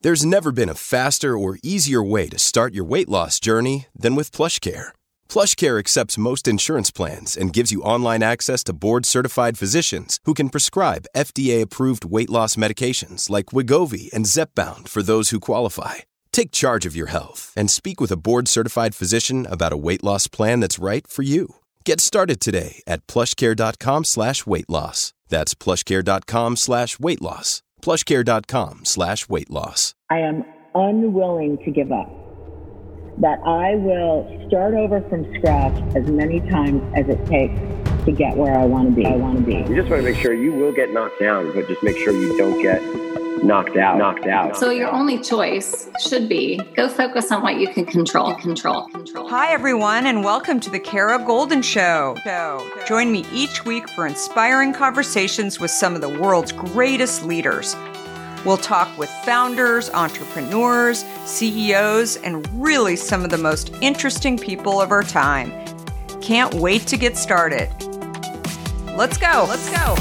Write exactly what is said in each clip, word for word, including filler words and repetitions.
There's never been a faster or easier way to start your weight loss journey than with PlushCare. PlushCare accepts most insurance plans and gives you online access to board-certified physicians who can prescribe F D A-approved weight loss medications like Wegovy and Zepbound for those who qualify. Take charge of your health and speak with a board-certified physician about a weight loss plan that's right for you. Get started today at plushcare.com slash weight loss. That's plushcare.com slash weight loss. plushcare.com slash weight loss. I am unwilling to give up. That I will start over from scratch as many times as it takes to get where I want to be. I want to be. You just want to make sure you will get knocked down, but just make sure you don't get knocked out. Knocked out. So your only choice should be go focus on what you can control. Control. Control. Hi, everyone, and welcome to the Kara Goldin Show. Join me each week for inspiring conversations with some of the world's greatest leaders. We'll talk with founders, entrepreneurs, C E Os, and really some of the most interesting people of our time. Can't wait to get started. Let's go. Let's go.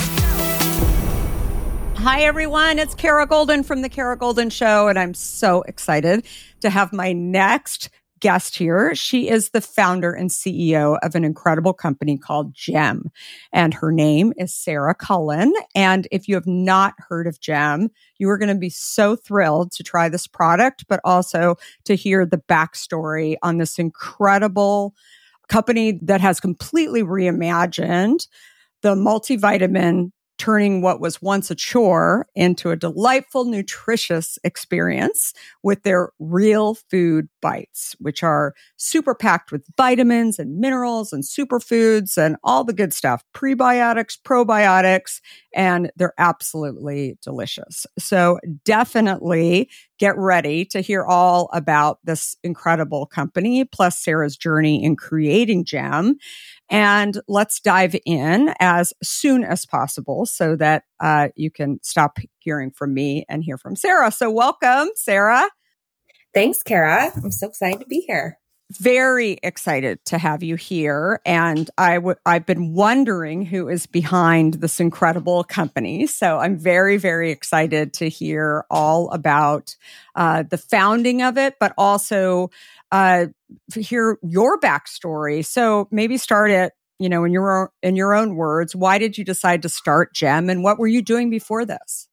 Hi, everyone. It's Kara Goldin from The Kara Goldin Show, and I'm so excited to have my next guest here. She is the founder and C E O of an incredible company called Gem, and her name is Sarah Cullen. And if you have not heard of Gem, you are going to be so thrilled to try this product, but also to hear the backstory on this incredible company that has completely reimagined the multivitamin, turning what was once a chore into a delightful, nutritious experience with their Real Food Bites, which are super packed with vitamins and minerals and superfoods and all the good stuff, prebiotics, probiotics, and they're absolutely delicious. So definitely get ready to hear all about this incredible company, plus Sarah's journey in creating Gem. And let's dive in as soon as possible so that uh, you can stop hearing from me and hear from Sarah. So welcome, Sarah. Thanks, Kara. I'm so excited to be here. Very excited to have you here. And I w- I've been wondering who is behind this incredible company. So I'm very, very excited to hear all about uh, the founding of it, but also uh, hear your backstory. So maybe start it, you know, in your, in your own words. Why did you decide to start Gem, and what were you doing before this?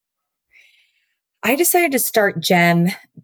I decided to start Gem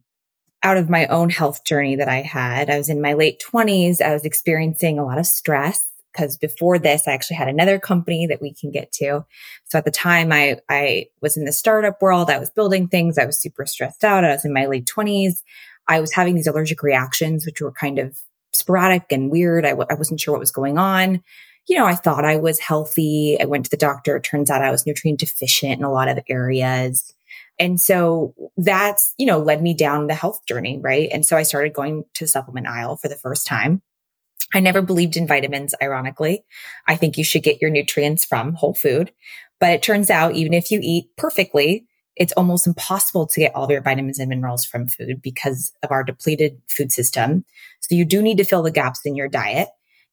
out of my own health journey that I had. I was in my late twenties. I was experiencing a lot of stress because before this, I actually had another company that we can get to. So at the time I, I was in the startup world. I was building things. I was super stressed out. I was in my late twenties. I was having these allergic reactions, which were kind of sporadic and weird. I, w- I wasn't sure what was going on. You know, I thought I was healthy. I went to the doctor. It turns out I was nutrient deficient in a lot of areas. And so that's, you know, led me down the health journey, right? And so I started going to the supplement aisle for the first time. I never believed in vitamins, ironically. I think you should get your nutrients from whole food. But it turns out even if you eat perfectly, it's almost impossible to get all of your vitamins and minerals from food because of our depleted food system. So you do need to fill the gaps in your diet.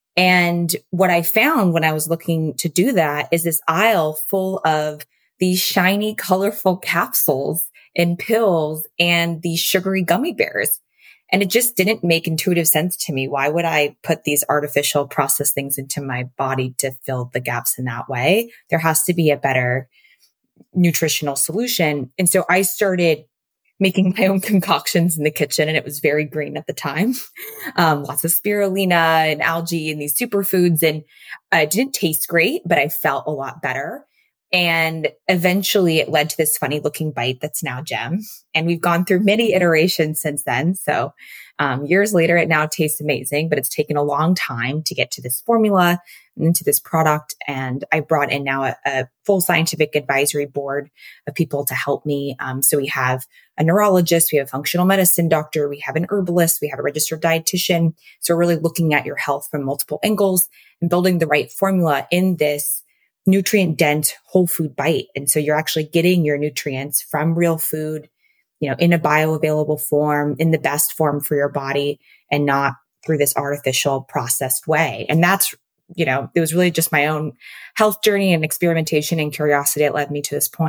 And what I found when I was looking to do that is this aisle full of these shiny, colorful capsules and pills and these sugary gummy bears. And it just didn't make intuitive sense to me. Why would I put these artificial processed things into my body to fill the gaps in that way? There has to be a better nutritional solution. And so I started making my own concoctions in the kitchen, and it was very green at the time. Um, lots of spirulina and algae and these superfoods. And uh, it didn't taste great, but I felt a lot better. And eventually it led to this funny looking bite that's now Gem. And we've gone through many iterations since then. So um, years later, it now tastes amazing, but it's taken a long time to get to this formula and into this product. And I brought in now a, a full scientific advisory board of people to help me. Um, so we have a neurologist, we have a functional medicine doctor, we have an herbalist, we have a registered dietitian. So we're really looking at your health from multiple angles and building the right formula in this nutrient dense whole food bite. And so you're actually getting your nutrients from real food, you know, in a bioavailable form, in the best form for your body, and not through this artificial processed way. And that's, you know, it was really just my own health journey and experimentation and curiosity that led me to this point.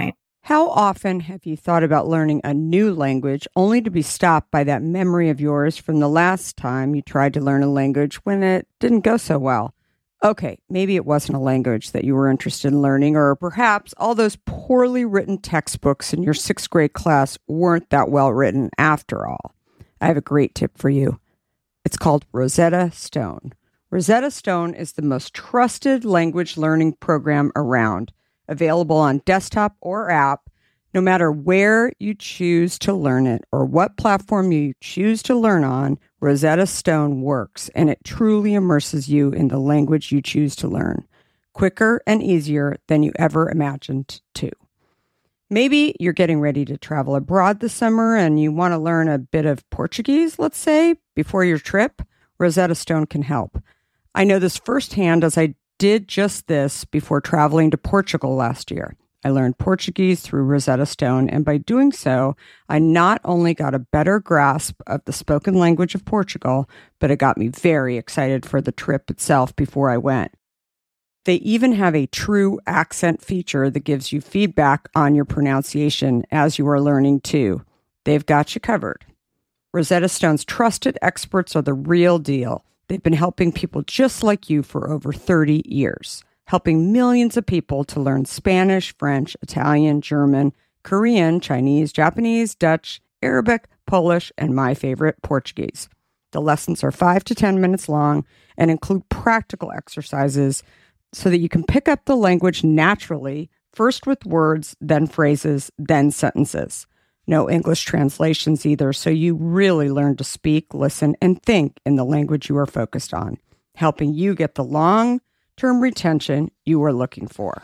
How often have you thought about learning a new language only to be stopped by that memory of yours from the last time you tried to learn a language when it didn't go so well? Okay, maybe it wasn't a language that you were interested in learning, or perhaps all those poorly written textbooks in your sixth grade class weren't that well written after all. I have a great tip for you. It's called Rosetta Stone. Rosetta Stone is the most trusted language learning program around, available on desktop or app, no matter where you choose to learn it or what platform you choose to learn on. Rosetta Stone works, and it truly immerses you in the language you choose to learn, quicker and easier than you ever imagined to. Maybe you're getting ready to travel abroad this summer and you want to learn a bit of Portuguese, let's say, before your trip. Rosetta Stone can help. I know this firsthand as I did just this before traveling to Portugal last year. I learned Portuguese through Rosetta Stone, and by doing so, I not only got a better grasp of the spoken language of Portugal, but it got me very excited for the trip itself before I went. They even have a true accent feature that gives you feedback on your pronunciation as you are learning too. They've got you covered. Rosetta Stone's trusted experts are the real deal. They've been helping people just like you for over thirty years, helping millions of people to learn Spanish, French, Italian, German, Korean, Chinese, Japanese, Dutch, Arabic, Polish, and my favorite, Portuguese. The lessons are five to ten minutes long and include practical exercises so that you can pick up the language naturally, first with words, then phrases, then sentences. No English translations either, so you really learn to speak, listen, and think in the language you are focused on, helping you get the long-term retention you are looking for.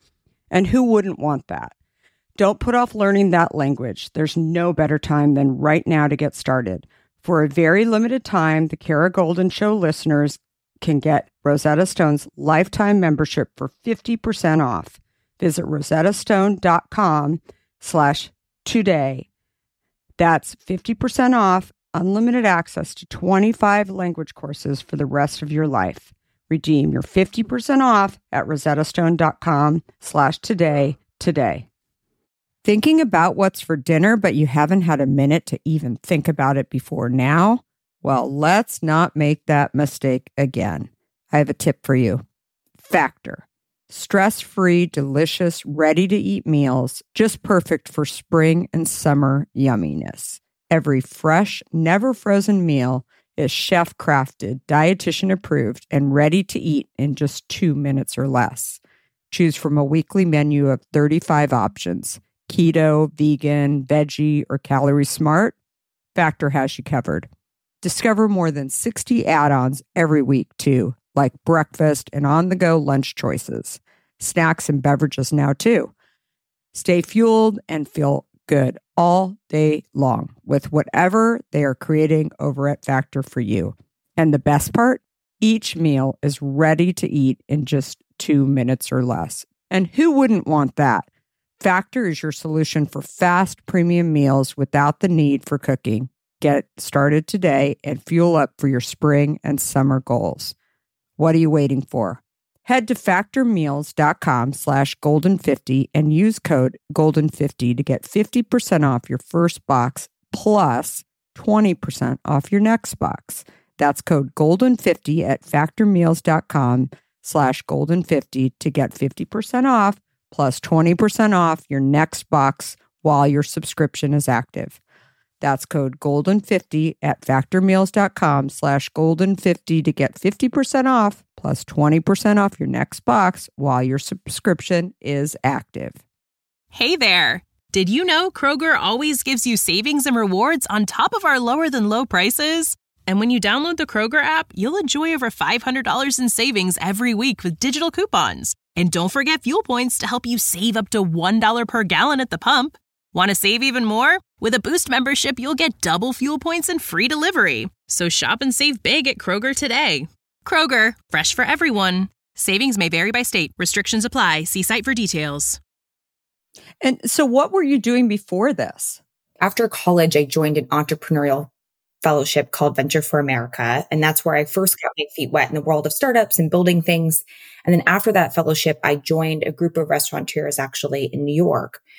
And who wouldn't want that? Don't put off learning that language. There's no better time than right now to get started. For a very limited time, the Kara Goldin Show listeners can get Rosetta Stone's lifetime membership for fifty percent off. Visit rosettastone.com slash today. That's fifty percent off, unlimited access to twenty-five language courses for the rest of your life. Redeem your fifty percent off at rosettastone.com slash today today. Thinking about what's for dinner, but you haven't had a minute to even think about it before now? Well, let's not make that mistake again. I have a tip for you. Factor. Stress-free, delicious, ready-to-eat meals, just perfect for spring and summer yumminess. Every fresh, never-frozen meal is chef-crafted, dietitian-approved, and ready to eat in just two minutes or less. Choose from a weekly menu of thirty-five options. Keto, vegan, veggie, or calorie smart. Factor has you covered. Discover more than sixty add-ons every week, too, like breakfast and on-the-go lunch choices. Snacks and beverages now, too. Stay fueled and feel good all day long with whatever they are creating over at Factor for you. And the best part? Each meal is ready to eat in just two minutes or less. And who wouldn't want that? Factor is your solution for fast premium meals without the need for cooking. Get started today and fuel up for your spring and summer goals. What are you waiting for? Head to factormeals.com slash golden50 and use code golden fifty to get fifty percent off your first box plus twenty percent off your next box. That's code golden fifty at factormeals.com slash golden50 to get fifty percent off plus twenty percent off your next box while your subscription is active. That's code golden fifty at factormeals.com slash golden50 to get fifty percent off plus twenty percent off your next box while your subscription is active. Hey there. Did you know Kroger always gives you savings and rewards on top of our lower than low prices? And when you download the Kroger app, you'll enjoy over five hundred dollars in savings every week with digital coupons. And don't forget fuel points to help you save up to one dollar per gallon at the pump. Want to save even more? With a Boost membership, you'll get double fuel points and free delivery. So shop and save big at Kroger today. Kroger, fresh for everyone. Savings may vary by state. Restrictions apply. See site for details. And so what were you doing before this? After college, I joined an entrepreneurial fellowship called Venture for America. And that's where I first got my feet wet in the world of startups and building things. And then after that fellowship, I joined a group of restaurateurs actually in New York.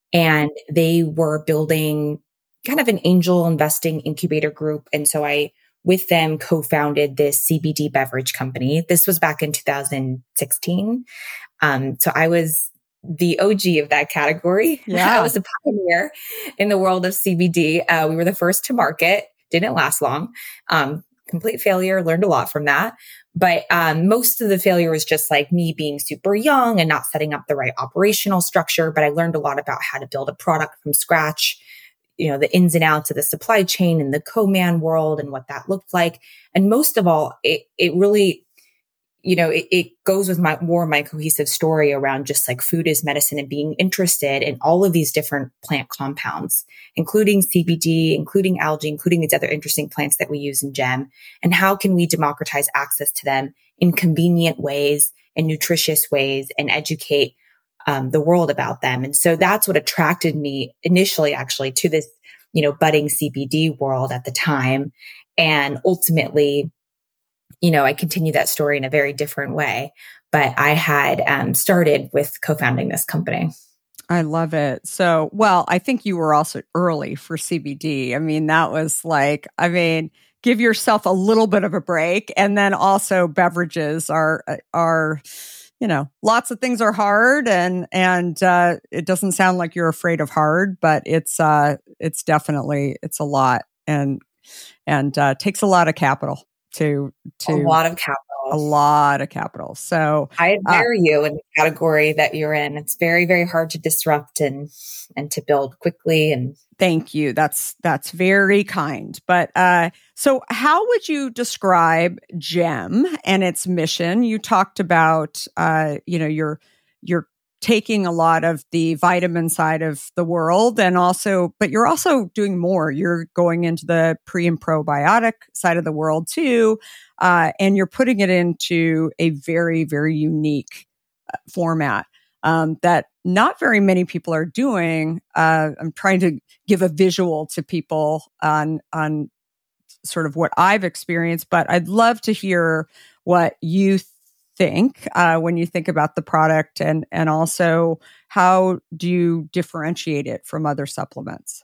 and they were building kind of an angel investing incubator group. And so I, with them, co-founded this C B D beverage company. This was back in two thousand sixteen. Um, so I was the O G of that category. Yeah. I was a pioneer in the world of C B D. Uh, we were the first to market. Didn't last long. Um, complete failure. Learned a lot from that. But um, most of the failure was just like me being super young and not setting up the right operational structure. But I learned a lot about how to build a product from scratch, you know, the ins and outs of the supply chain and the co-man world and what that looked like. And most of all, it it really, you know, it, it goes with my more my cohesive story around just like food is medicine and being interested in all of these different plant compounds, including C B D, including algae, including these other interesting plants that we use in GEM. And how can we democratize access to them in convenient ways and nutritious ways and educate um, the world about them? And so that's what attracted me initially, actually, to this, you know, budding C B D world at the time. And ultimately, you know, I continue that story in a very different way, but I had um, started with co-founding this company. I love it. So, well, I think you were also early for C B D. I mean, that was like, I mean, give yourself a little bit of a break. And then also beverages are, are, you know, lots of things are hard, and, and, uh, it doesn't sound like you're afraid of hard, but it's, uh, it's definitely, it's a lot, and, and, uh, takes a lot of capital. To, to a lot of capital, a lot of capital. So I admire uh, you in the category that you're in. It's very, very hard to disrupt and, and to build quickly. And thank you. That's, that's very kind. But, uh, so how would you describe GEM and its mission? You talked about, uh, you know, your, your taking a lot of the vitamin side of the world, and also, but you're also doing more. You're going into the pre and probiotic side of the world too. Uh, and you're putting it into a very, very unique uh, format um, that not very many people are doing. Uh, I'm trying to give a visual to people on, on sort of what I've experienced, but I'd love to hear what you think. think uh, when you think about the product, and and also how do you differentiate it from other supplements?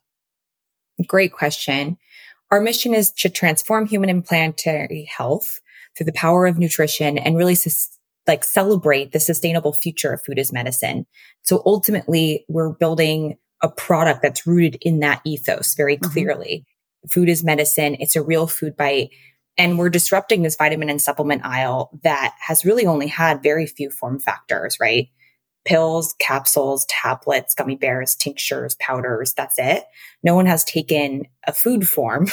Great question. Our mission is to transform human and planetary health through the power of nutrition and really sus- like celebrate the sustainable future of food as medicine. So ultimately, we're building a product that's rooted in that ethos very clearly. Mm-hmm. Food is medicine. It's a real food bite. And we're disrupting this vitamin and supplement aisle that has really only had very few form factors, right? Pills, capsules, tablets, gummy bears, tinctures, powders. That's it. No one has taken a food form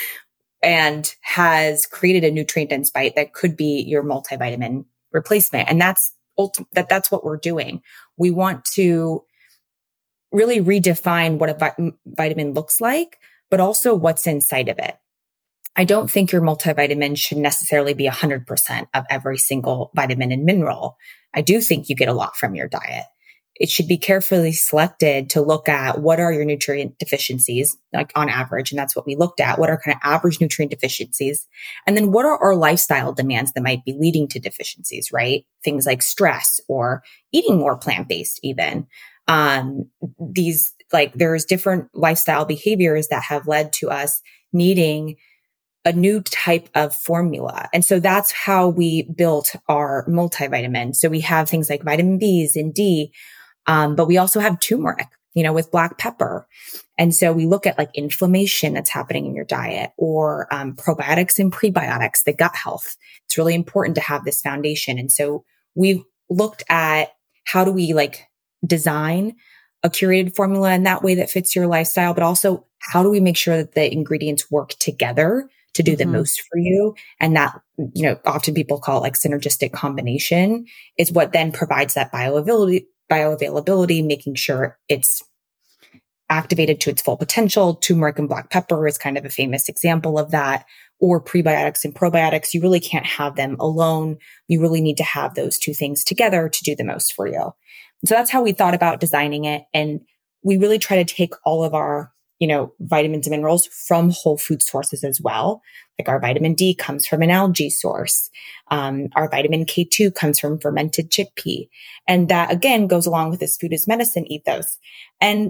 and has created a nutrient dense bite that could be your multivitamin replacement. And that's ulti- that that's what we're doing. We want to really redefine what a vi- vitamin looks like, but also what's inside of it. I don't think your multivitamin should necessarily be one hundred percent of every single vitamin and mineral. I do think you get a lot from your diet. It should be carefully selected to look at what are your nutrient deficiencies, like on average. And that's what we looked at. What are kind of average nutrient deficiencies? And then what are our lifestyle demands that might be leading to deficiencies, right? Things like stress or eating more plant-based even. Um, these, like there's different lifestyle behaviors that have led to us needing a new type of formula. And so that's how we built our multivitamin. So we have things like vitamin B's and D, um, but we also have turmeric, you know, with black pepper. And so we look at like inflammation that's happening in your diet, or um, probiotics and prebiotics, the gut health. It's really important to have this foundation. And so we've looked at how do we like design a curated formula in that way that fits your lifestyle, but also how do we make sure that the ingredients work together to do the mm-hmm. most for you? And that, you know, often people call it like synergistic combination is what then provides that bioavailability, bioavailability, making sure it's activated to its full potential. Turmeric and black pepper is kind of a famous example of that. Or prebiotics and probiotics. You really can't have them alone. You really need to have those two things together to do the most for you. So that's how we thought about designing it. And we really try to take all of our, you know, vitamins and minerals from whole food sources as well. Like our vitamin D comes from an algae source. Um, our vitamin K two comes from fermented chickpea. And that again goes along with this food as medicine ethos. And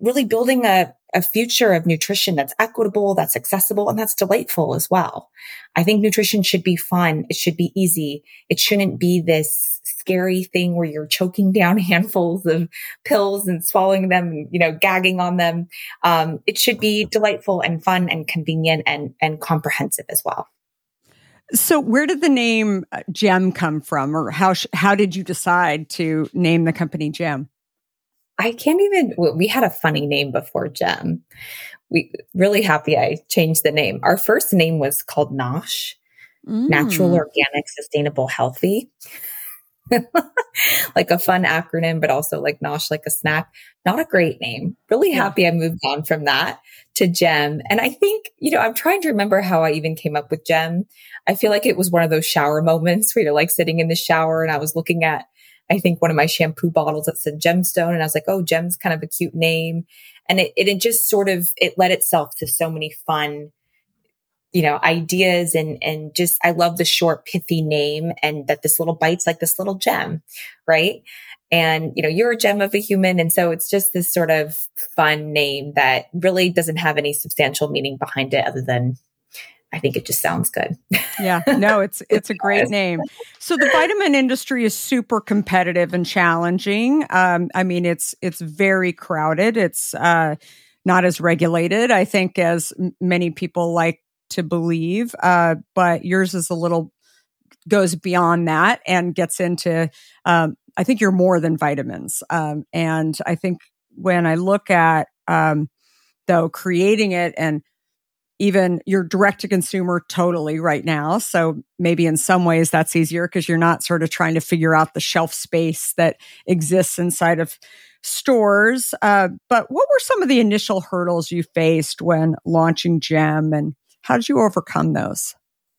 really building a, a future of nutrition that's equitable, that's accessible, and that's delightful as well. I think nutrition should be fun. It should be easy. It shouldn't be this scary thing where you're choking down handfuls of pills and swallowing them, you know, gagging on them. Um, it should be delightful and fun and convenient and, and comprehensive as well. So where did the name Gem come from, or how, sh- how did you decide to name the company Gem? I can't even, we had a funny name before Gem. We really happy I changed the name. Our first name was called NOSH, mm. Natural, Organic, Sustainable, Healthy. Like a fun acronym, but also like NOSH, like a snack. Not a great name. Really happy I moved on from that to Gem. And I think, you know, I'm trying to remember how I even came up with Gem. I feel like it was one of those shower moments where you're like sitting in the shower and I was looking at, I think one of my shampoo bottles that said Gemstone. And I was like, oh, Gem's kind of a cute name. And it, it, it just sort of, it led itself to so many fun, you know, ideas and, and just, I love the short, pithy name and that this little bite's like this little gem, right? And, you know, you're a gem of a human. And so it's just this sort of fun name that really doesn't have any substantial meaning behind it other than I think it just sounds good. Yeah, no, it's it's a great name. So the vitamin industry is super competitive and challenging. Um, I mean, it's it's very crowded. It's uh, not as regulated, I think, as m- many people like to believe. Uh, but yours is a little goes beyond that and gets into. Um, I think you're more than vitamins, um, and I think when I look at um, though creating it and even you're direct to consumer totally right now. So maybe in some ways that's easier because you're not sort of trying to figure out the shelf space that exists inside of stores. Uh, but what were some of the initial hurdles you faced when launching Gem, and how did you overcome those?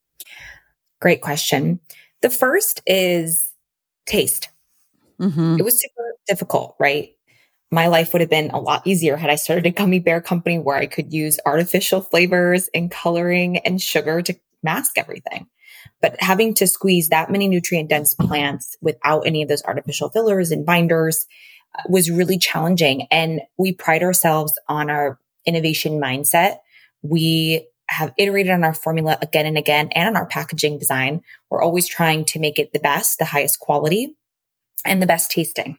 Great question. The first is taste. Mm-hmm. It was super difficult, right? My life would have been a lot easier had I started a gummy bear company where I could use artificial flavors and coloring and sugar to mask everything. But having to squeeze that many nutrient dense plants without any of those artificial fillers and binders was really challenging. And we pride ourselves on our innovation mindset. We have iterated on our formula again and again and on our packaging design. We're always trying to make it the best, the highest quality, and the best tasting.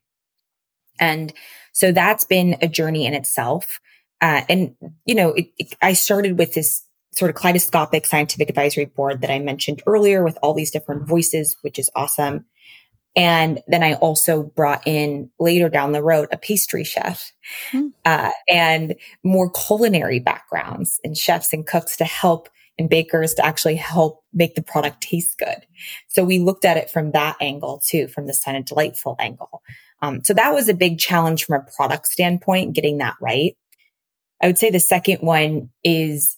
And so that's been a journey in itself. Uh, and, you know, it, it, I started with this sort of kaleidoscopic scientific advisory board that I mentioned earlier with all these different voices, which is awesome. And then I also brought in later down the road a pastry chef mm. uh, and more culinary backgrounds and chefs and cooks to help and bakers to actually help make the product taste good. So we looked at it from that angle too, from the Sun and Delightful angle. Um, so that was a big challenge from a product standpoint, getting that right. I would say the second one is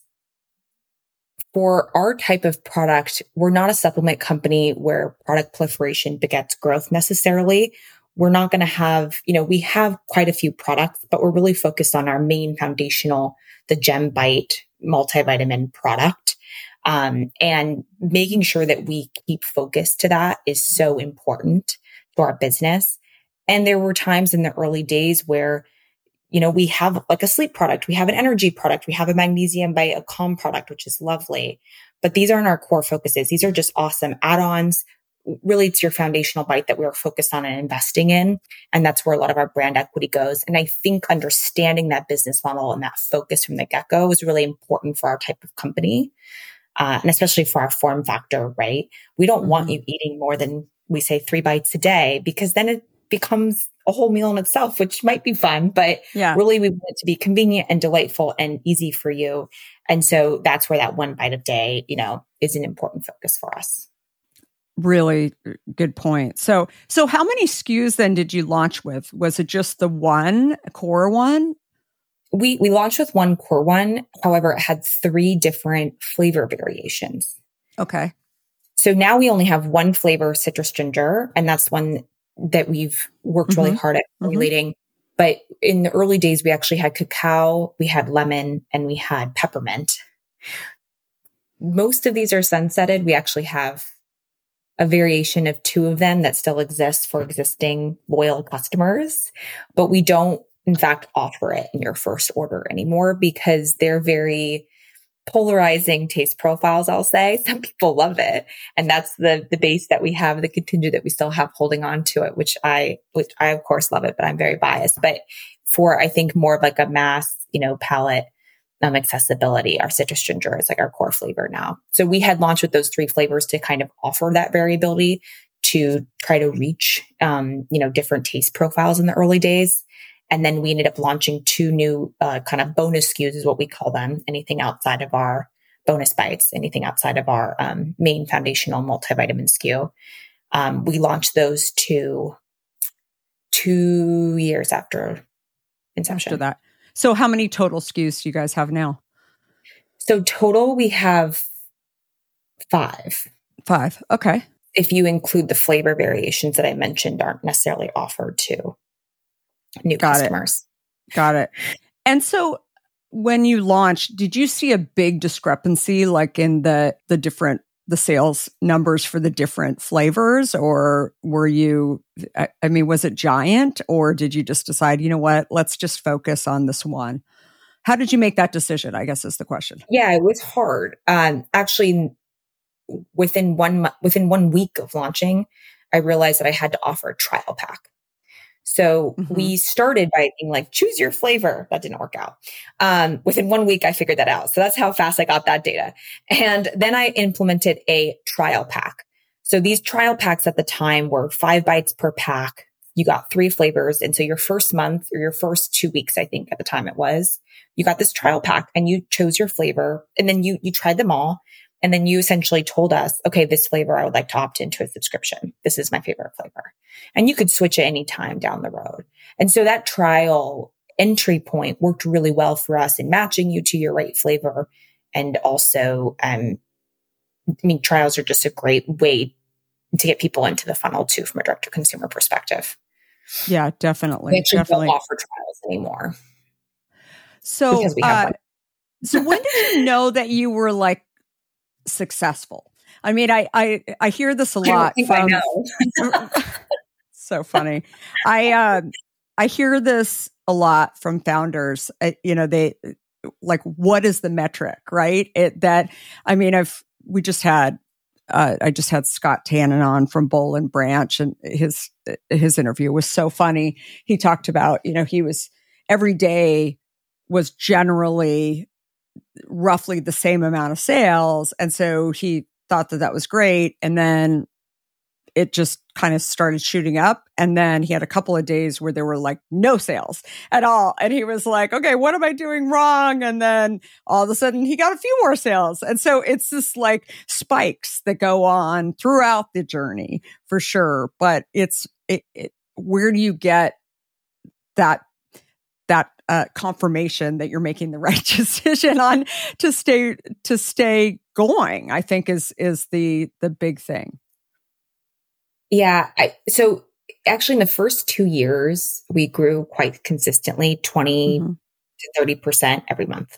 for our type of product, we're not a supplement company where product proliferation begets growth necessarily. We're not going to have, you know, we have quite a few products, but we're really focused on our main foundational, the Gem Bite multivitamin product. Um, and making sure that we keep focused to that is so important to our business. And there were times in the early days where, you know, we have like a sleep product, we have an energy product, we have a magnesium bite, a calm product, which is lovely. But these aren't our core focuses. These are just awesome add-ons. Really, it's your foundational bite that we are focused on and investing in. And that's where a lot of our brand equity goes. And I think understanding that business model and that focus from the get-go is really important for our type of company. Uh, and especially for our form factor, right? We don't mm-hmm. want you eating more than, we say, three bites a day, because then it becomes a whole meal in itself, which might be fun, but yeah. really we want it to be convenient and delightful and easy for you. And so that's where that one bite a day, you know, is an important focus for us. Really good point. So, so how many S K Us then did you launch with? Was it just the one core one? We, we launched with one core one. However, it had three different flavor variations. Okay. So now we only have one flavor, citrus ginger, and that's one that we've worked mm-hmm. really hard at formulating. Mm-hmm. But in the early days, we actually had cacao, we had lemon, and we had peppermint. Most of these are sunsetted. We actually have a variation of two of them that still exists for existing loyal customers, but we don't in fact, offer it in your first order anymore because they're very polarizing taste profiles, I'll say. Some people love it. And that's the the base that we have, the contingent that we still have holding on to it, which I, which I of course love it, but I'm very biased. But for, I think, more of like a mass, you know, palate um, accessibility, our citrus ginger is like our core flavor now. So we had launched with those three flavors to kind of offer that variability to try to reach, um, you know, different taste profiles in the early days. And then we ended up launching two new uh, kind of bonus S K Us is what we call them. Anything outside of our bonus bites, anything outside of our um, main foundational multivitamin S K U. Um, we launched those two, two years after inception. After that. So how many total S K Us do you guys have now? So total, we have five. Five. Okay. If you include the flavor variations that I mentioned aren't necessarily offered to new Got customers. It. Got it. And so when you launched, did you see a big discrepancy like in the the different the sales numbers for the different flavors, or were you I, I mean was it giant, or did you just decide, you know what, let's just focus on this one? How did you make that decision, I guess is the question. Yeah, it was hard. Um actually within one month, within one week of launching, I realized that I had to offer a trial pack. So mm-hmm. we started by being like, choose your flavor. That didn't work out. Um, within one week, I figured that out. So that's how fast I got that data. And then I implemented a trial pack. So these trial packs at the time were five bites per pack. You got three flavors. And so your first month or your first two weeks, I think at the time it was, you got this trial pack and you chose your flavor and then you, you tried them all. And then you essentially told us, okay, this flavor, I would like to opt into a subscription. This is my favorite flavor. And you could switch at any time down the road. And so that trial entry point worked really well for us in matching you to your right flavor. And also, um, I mean, trials are just a great way to get people into the funnel too, from a direct to consumer perspective. Yeah, definitely. We actually definitely. don't offer trials anymore. So, uh, so when did you know that you were like successful? I mean, I I, I hear this a lot. I from, I know. So funny. I uh, I hear this a lot from founders. Uh, you know, they like, what is the metric, right? It that I mean, I've we just had uh, I just had Scott Tannen on from Boll and Branch, and his his interview was so funny. He talked about, you know, he was every day was generally roughly the same amount of sales. And so he thought that that was great. And then it just kind of started shooting up. And then he had a couple of days where there were like no sales at all. And he was like, okay, what am I doing wrong? And then all of a sudden he got a few more sales. And so it's this like spikes that go on throughout the journey for sure. But it's, it, it, where do you get that, that uh, confirmation that you're making the right decision on to stay, to stay going, I think is, is the, the big thing. Yeah. I, so actually in the first two years, we grew quite consistently, twenty mm-hmm. to thirty percent every month.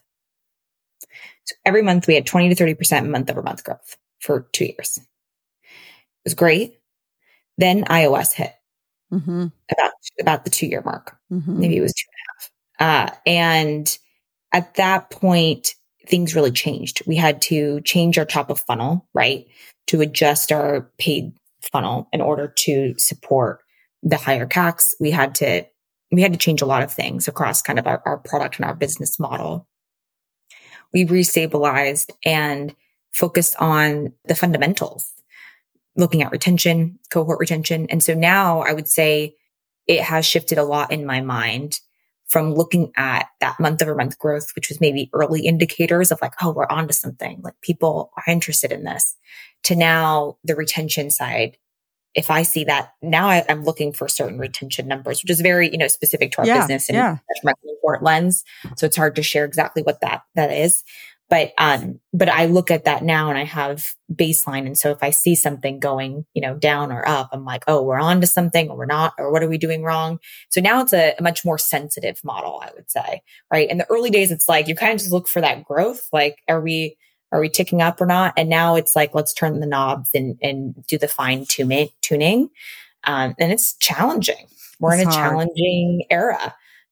So every month we had twenty to thirty percent month over month growth for two years. It was great. Then iOS hit mm-hmm. about, about the two year mark. Mm-hmm. Maybe it was two and a half. Uh, and at that point, things really changed. We had to change our top of funnel, right? To adjust our paid funnel in order to support the higher C A Cs. We had to, we had to change a lot of things across kind of our, our product and our business model. We restabilized and focused on the fundamentals, looking at retention, cohort retention. And so now I would say it has shifted a lot in my mind from looking at that month over month growth, which was maybe early indicators of like, oh, we're onto something, like people are interested in this, to now the retention side. If I see that now, I, I'm looking for certain retention numbers, which is very, you know, specific to our yeah, business and yeah. from a cohort lens. So it's hard to share exactly what that, that is. But, um, but I look at that now and I have baseline. And so if I see something going, you know, down or up, I'm like, oh, we're on to something or we're not, or what are we doing wrong? So now it's a, a much more sensitive model, I would say, right? In the early days, it's like, you kind of just look for that growth. Like, are we, are we ticking up or not? And now it's like, let's turn the knobs and, and do the fine tuning. Um, and it's challenging. We're it's in a hard. challenging era.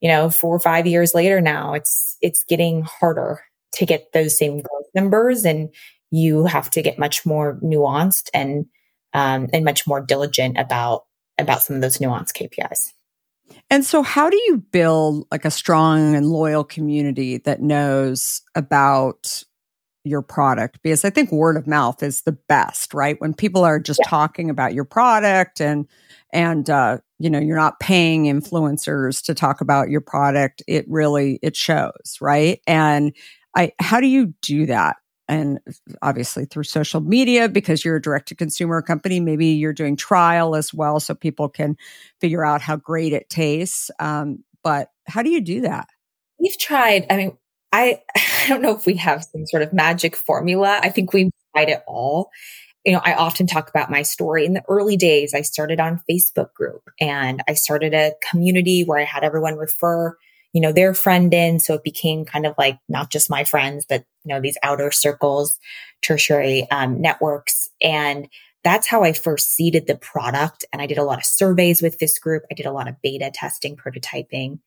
you know, four or five years later now, it's, it's getting harder to get those same growth numbers, and you have to get much more nuanced and, um, and much more diligent about, about some of those nuanced K P Is. And so how do you build like a strong and loyal community that knows about your product? Because I think word of mouth is the best, right? When people are just yeah. talking about your product and, and, uh, you know, you're not paying influencers to talk about your product. It really, it shows, right? And I, how do you do that? And obviously through social media, because you're a direct to consumer company, maybe you're doing trial as well, so people can figure out how great it tastes. Um, but how do you do that? We've tried, I mean, I, I don't know if we have some sort of magic formula. I think we've tried it all. You know, I often talk about my story. In the early days, I started on Facebook group, and I started a community where I had everyone refer, you know, their friend in. So it became kind of like not just my friends, but, you know, these outer circles, tertiary um, networks. And that's how I first seeded the product. And I did a lot of surveys with this group. I did a lot of beta testing, prototyping.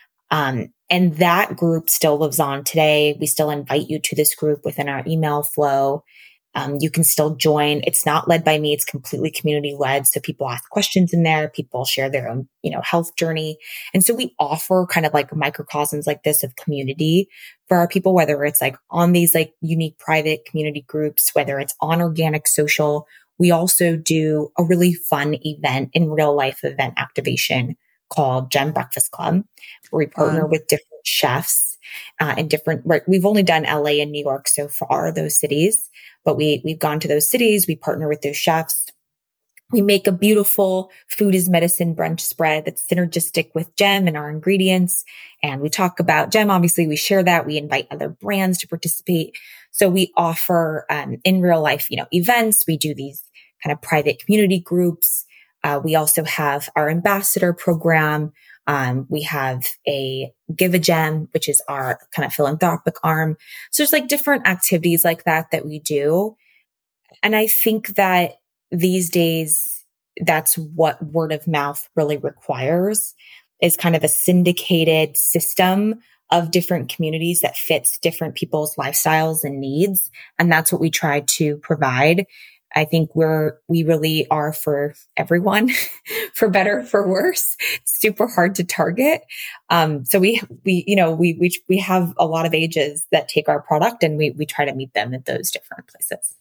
Um, and that group still lives on today. We still invite you to this group within our email flow. Um, you can still join. It's not led by me. It's completely community led. So people ask questions in there. People share their own, you know, health journey. And so we offer kind of like microcosms like this of community for our people, whether it's like on these like unique private community groups, whether it's on organic social. We also do a really fun event in real life event activation called Gem Breakfast Club, where we partner um, with different chefs uh, in different, we've only done L A and New York so far, those cities. But we, we've gone to those cities. We partner with those chefs. We make a beautiful food is medicine brunch spread that's synergistic with Gem and our ingredients. And we talk about Gem. Obviously, we share that. We invite other brands to participate. So we offer um, in real life, you know, events. We do these kind of private community groups. Uh, we also have our ambassador program. Um, we have a Give a Gem, which is our kind of philanthropic arm. So there's like different activities like that that we do. And I think that these days, that's what word of mouth really requires, is kind of a syndicated system of different communities that fits different people's lifestyles and needs. And that's what we try to provide. I think we're, we really are for everyone, for better, for worse. It's super hard to target. Um, so we, we, you know, we, we, we have a lot of ages that take our product, and we, we try to meet them at those different places.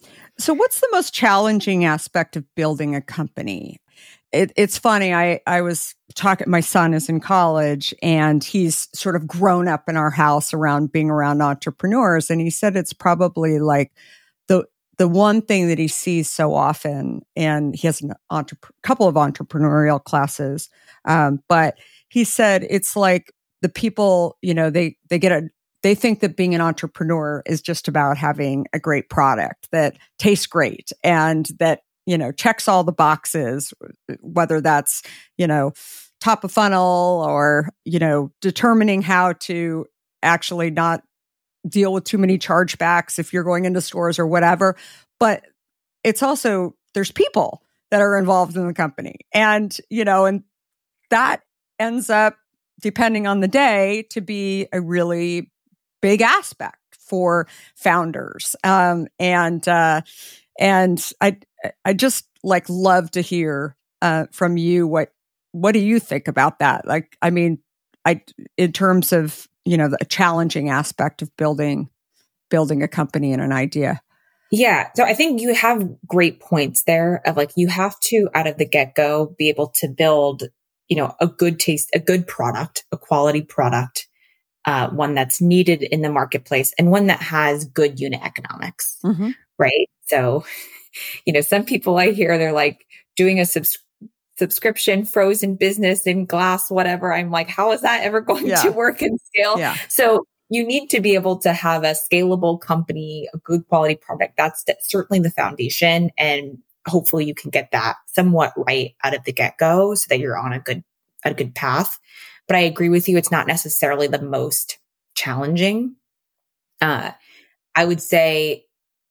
So what's the most challenging aspect of building a company? It, it's funny. I, I was talking, my son is in college, and he's sort of grown up in our house around being around entrepreneurs. And he said it's probably like the, the one thing that he sees so often, and he has a entrep- couple of entrepreneurial classes, um, but he said it's like the people, you know, they, they get a, they think that being an entrepreneur is just about having a great product that tastes great and that, you know, checks all the boxes, whether that's, you know, top of funnel or, you know, determining how to actually not deal with too many chargebacks if you're going into stores or whatever. But it's also, there's people that are involved in the company. And, you know, and that ends up, depending on the day, to be a really big aspect for founders. Um, and, uh, and I, I just like love to hear, uh, from you, what, what do you think about that? Like, I mean, I, in terms of, you know, the challenging aspect of building, building a company and an idea. Yeah. So I think you have great points there of like, you have to, out of the get-go, be able to build, you know, a good taste, a good product, a quality product, uh, one that's needed in the marketplace, and one that has good unit economics. Mm-hmm. Right. So, you know, some people I hear, they're like doing a subs- subscription frozen business in glass, whatever. I'm like, how is that ever going yeah. to work and scale? Yeah. So you need to be able to have a scalable company, a good quality product. That's, that's certainly the foundation. And hopefully you can get that somewhat right out of the get-go so that you're on a good, a good path. But I agree with you. It's not necessarily the most challenging. Uh, I would say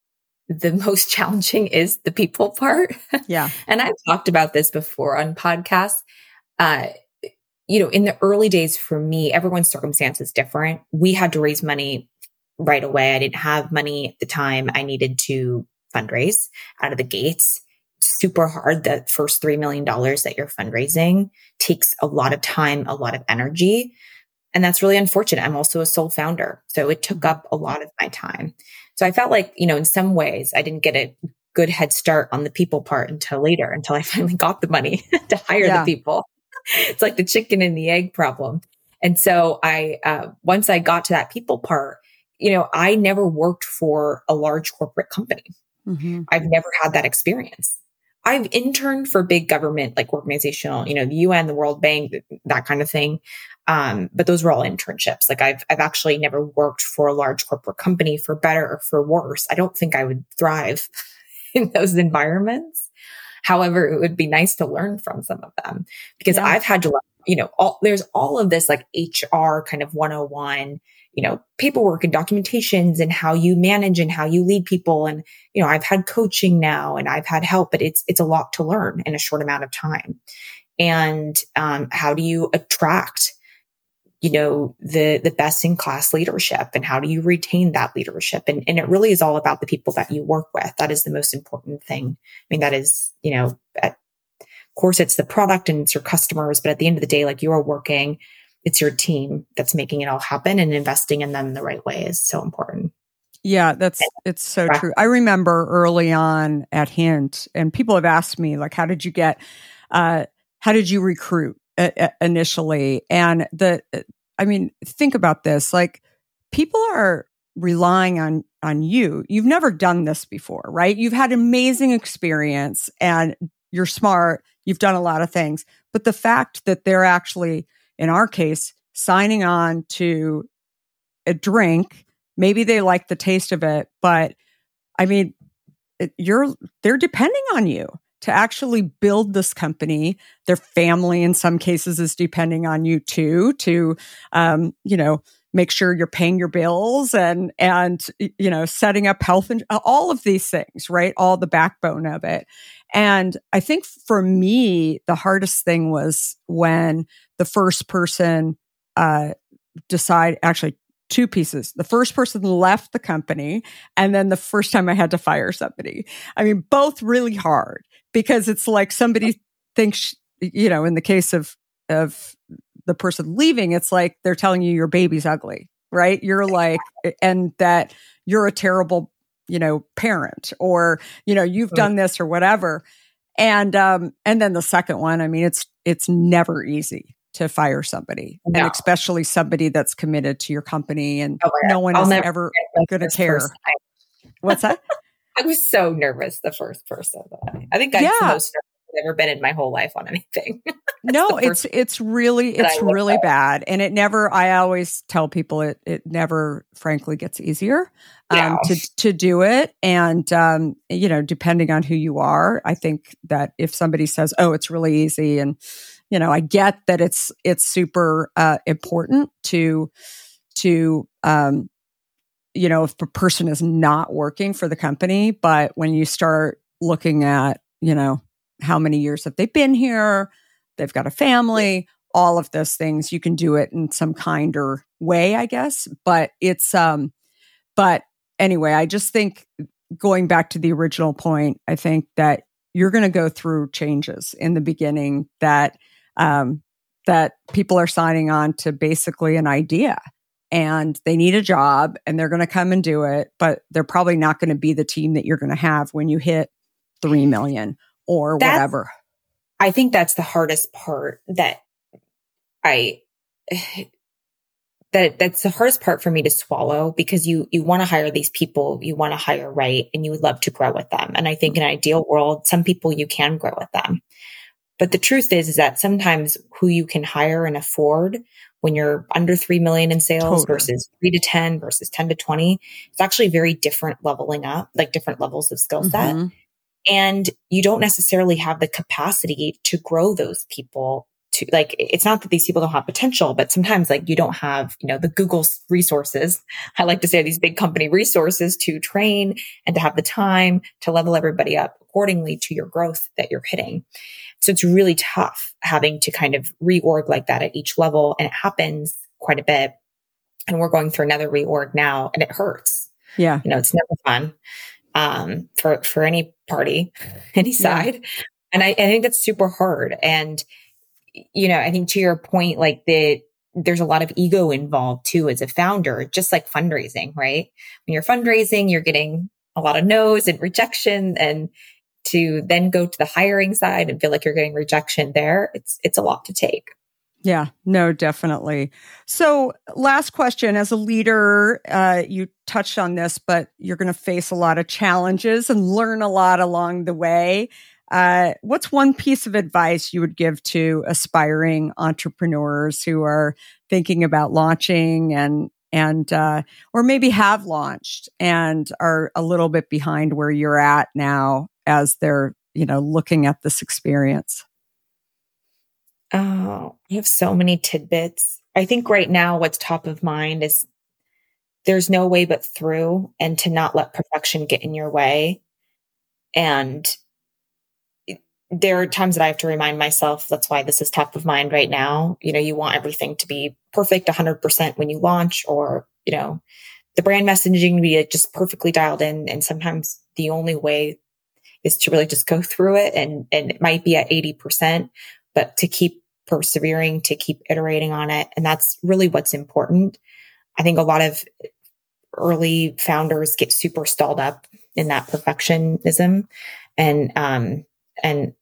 the most challenging is the people part. Yeah. And I've talked about this before on podcasts. Uh, you know, in the early days for me, everyone's circumstance is different. We had to raise money right away. I didn't have money at the time. I needed to fundraise out of the gates. Super hard. The first three million dollars that you're fundraising takes a lot of time, a lot of energy. And that's really unfortunate. I'm also a sole founder. So it took up a lot of my time. So I felt like, you know, in some ways I didn't get a good head start on the people part until later, until I finally got the money to hire yeah. the people. It's like the chicken and the egg problem. And so I, uh, once I got to that people part, you know, I never worked for a large corporate company. Mm-hmm. I've never had that experience. I've interned for big government, like organizational, you know, the U N, the World Bank, that kind of thing. Um, but those were all internships. Like I've, I've actually never worked for a large corporate company, for better or for worse. I don't think I would thrive in those environments. However, it would be nice to learn from some of them, because yeah. I've had to, you know, all, there's all of this like H R kind of one oh one, you know, paperwork and documentations and how you manage and how you lead people. And, you know, I've had coaching now and I've had help, but it's, it's a lot to learn in a short amount of time. And, um, how do you attract, you know, the, the best in class leadership, and how do you retain that leadership? And, and it really is all about the people that you work with. That is the most important thing. I mean, that is, you know, at, of course it's the product and it's your customers, but at the end of the day, like you are working, it's your team that's making it all happen, and investing in them the right way is so important. Yeah, that's, it's so true. I remember early on at Hint, and people have asked me, like, how did you get, uh, how did you recruit uh, initially? And the, I mean, think about this, like people are relying on, on you. You've never done this before, right? You've had amazing experience and you're smart. You've done a lot of things, but the fact that they're actually, in our case, signing on to a drink, maybe they like the taste of it, but I mean, it, you're, they're depending on you to actually build this company. Their family, in some cases, is depending on you too, to, um, you know, make sure you're paying your bills and, and, you know, setting up health and all of these things, right? All the backbone of it. And I think for me, the hardest thing was when the first person, uh, decide, actually two pieces. The first person left the company, and then the first time I had to fire somebody. I mean, both really hard, because it's like somebody thinks, you know, in the case of, of the person leaving, it's like they're telling you your baby's ugly, right? You're like, and that you're a terrible, you know, parent, or, you know, you've done this or whatever. And, um, and then the second one, I mean, it's, it's never easy to fire somebody, no. and especially somebody that's committed to your company, and oh no one I'll is ever going to care. What's that? I was so nervous the first person. I think I'm yeah. the most nervous I've ever been in my whole life on anything. No, it's it's really it's really at. bad, and it never. I always tell people it it never, frankly, gets easier um, yeah. to to do it, and um, you know, depending on who you are, I think that if somebody says, "Oh, it's really easy," and you know, I get that it's it's super uh, important to to um, you know, if a person is not working for the company, but when you start looking at, you know, how many years have they been here, they've got a family, all of those things, you can do it in some kinder way, I guess. But it's um, but anyway, I just think, going back to the original point, I think that you're going to go through changes in the beginning that um, that people are signing on to basically an idea, and they need a job, and they're going to come and do it, but they're probably not going to be the team that you're going to have when you hit three million or that's, whatever. I think that's the hardest part that I, that that's the hardest part for me to swallow, because you, you want to hire these people, you want to hire right, and you would love to grow with them. And I think in an ideal world, some people you can grow with them. But the truth is, is that sometimes who you can hire and afford when you're under three million in sales totally. versus three to ten versus ten to twenty, it's actually very different leveling up, like different levels of skill set. Mm-hmm. And you don't necessarily have the capacity to grow those people to, like, it's not that these people don't have potential, but sometimes like you don't have, you know, the Google resources. I like to say these big company resources to train and to have the time to level everybody up accordingly to your growth that you're hitting. So it's really tough having to kind of reorg like that at each level. And it happens quite a bit. And we're going through another reorg now, and it hurts. Yeah. You know, it's never fun um, for, for any party, any side. Yeah. And I, I think that's super hard. And, you know, I think to your point, like the, there's a lot of ego involved too as a founder, just like fundraising, right? When you're fundraising, you're getting a lot of no's and rejection, and to then go to the hiring side and feel like you're getting rejection there, it's, it's a lot to take. Yeah, no, definitely. So last question, as a leader, uh, you touched on this, but you're going to face a lot of challenges and learn a lot along the way. Uh, what's one piece of advice you would give to aspiring entrepreneurs who are thinking about launching and, and, uh, or maybe have launched and are a little bit behind where you're at now as they're, you know, looking at this experience? Oh, I have so many tidbits. I think right now what's top of mind is there's no way but through, and to not let perfection get in your way. And there are times that I have to remind myself, that's why this is top of mind right now. You know, you want everything to be perfect one hundred percent when you launch, or, you know, the brand messaging to be just perfectly dialed in. And sometimes the only way is to really just go through it. And, and it might be at eighty percent, but to keep persevering, to keep iterating on it. And that's really what's important. I think a lot of early founders get super stalled up in that perfectionism. And, um, and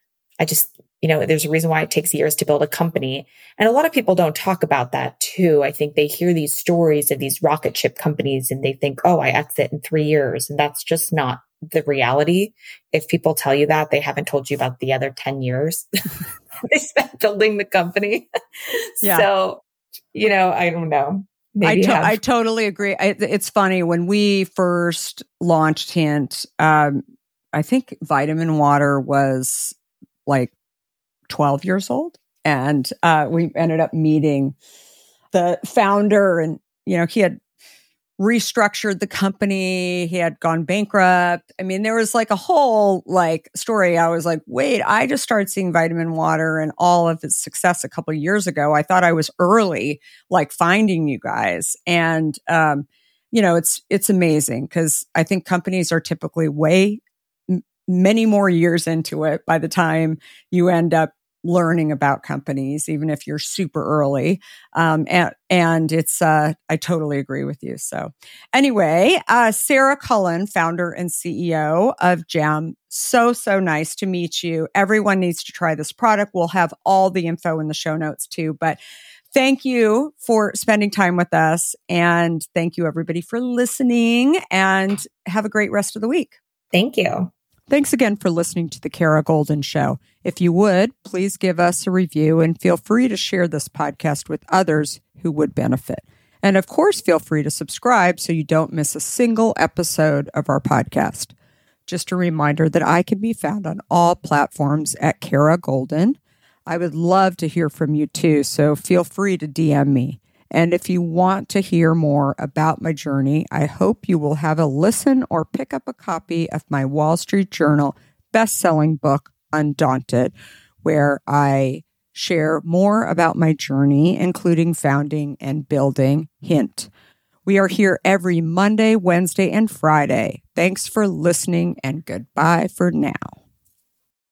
I just, you know, there's a reason why it takes years to build a company. And a lot of people don't talk about that too. I think they hear these stories of these rocket ship companies and they think, oh, I exit in three years. And that's just not the reality. If people tell you that, they haven't told you about the other ten years they spent building the company. Yeah. So, you know, I don't know. Maybe I, to- have- I totally agree. I, it's funny, when we first launched Hint, um, I think Vitamin Water was like twelve years old. And uh, we ended up meeting the founder, and, you know, he had restructured the company. He had gone bankrupt. I mean, there was like a whole like story. I was like, wait, I just started seeing Vitamin Water and all of its success a couple of years ago. I thought I was early, like finding you guys. And, um, you know, it's, it's amazing because I think companies are typically way m- many more years into it by the time you end up learning about companies, even if you're super early. Um, and, and it's, uh, I totally agree with you. So anyway, uh, Sarah Cullen, founder and C E O of Gem. So, so nice to meet you. Everyone needs to try this product. We'll have all the info in the show notes too, but thank you for spending time with us. And thank you everybody for listening, and have a great rest of the week. Thank you. Thanks again for listening to The Kara Goldin Show. If you would, please give us a review and feel free to share this podcast with others who would benefit. And of course, feel free to subscribe so you don't miss a single episode of our podcast. Just a reminder that I can be found on all platforms at Kara Goldin. I would love to hear from you too, so feel free to D M me. And if you want to hear more about my journey, I hope you will have a listen or pick up a copy of my Wall Street Journal best-selling book, Undaunted, where I share more about my journey, including founding and building Hint. We are here every Monday, Wednesday, and Friday. Thanks for listening, and goodbye for now.